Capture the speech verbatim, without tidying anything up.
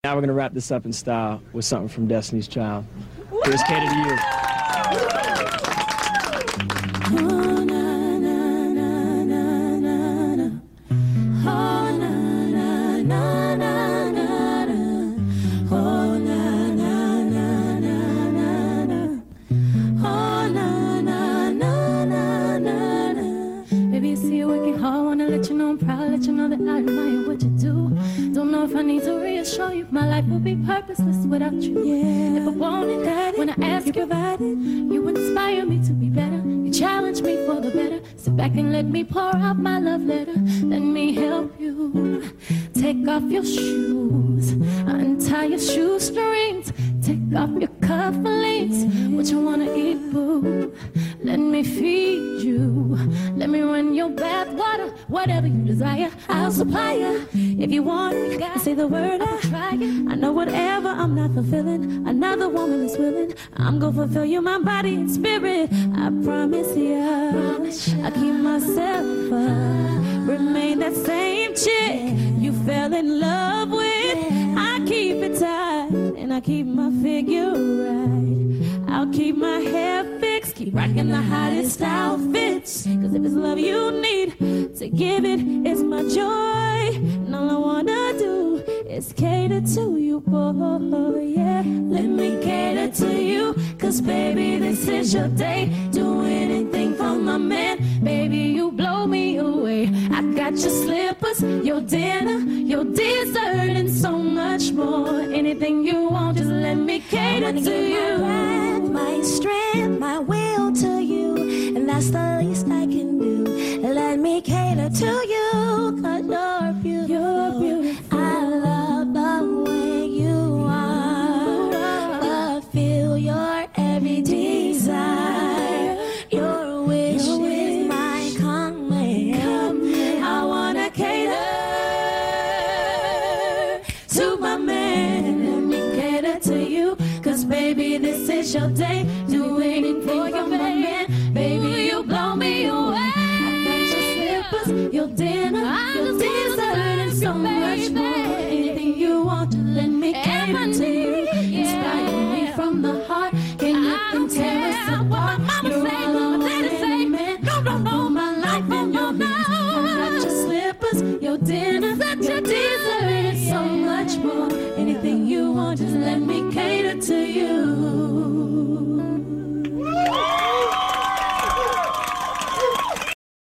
Now we're going to wrap this up in style with something from Destiny's Child. Here's Cater to You. Oh, na, na, na, na, na, na. Oh, na, na, na, na, na, na. Oh, na, na, na, na, na, na. Oh, na, na, na, na, na, na. Baby, you see you working hard, wanna let you know I'm proud, let you know that I admire what you do. Don't know if I need to reassure you, my life would be purposeless without you. Yeah. If I wanted that, when I ask you, provided, you inspire me to be better. You challenge me for the better. Sit back and let me pour out my love letter. Let me help you. Take off your shoes, untie your shoestrings, take off your cufflinks. What you wanna eat, boo? Let me feed you. Let me run your bath water. Whatever you desire, I'll supply you. If you want, you gotta say the word, I'll try it. I know whatever I'm not fulfilling, another woman is willing. I'm gonna fulfill you, my body and spirit. I promise you, I keep myself up. Remain that same chick you fell in love with. I keep it tight and I keep my figure right. I'll keep my hair fixed, keep rocking the hottest outfits. Cause if it's love you need to give it, it's my joy. And all I wanna do is cater to you, boy, yeah. Let me cater to you, cause baby, this is your day. Do anything for my man, baby, you blow me away. I got your slippers, your dinner, your dessert, and so much more. Anything you want, just let me cater to you. My, my strength, my will to you, and that's the least I can do. Let me cater to you, cause you're beautiful. You're beautiful. I love the way you are, but feel your every desire. Your wish Your is wish. my command. I wanna cater to my man. Let me cater to you, cause baby, this is your day. Do anything for your man, baby, you blow me away. Your dinner, your dessert, and so much more. Anything you want, to let me cater to you. Inspire me from the heart. Can you can tear us apart? You're all I want, man. Don't know my life and your love. I got your slippers, your dinner.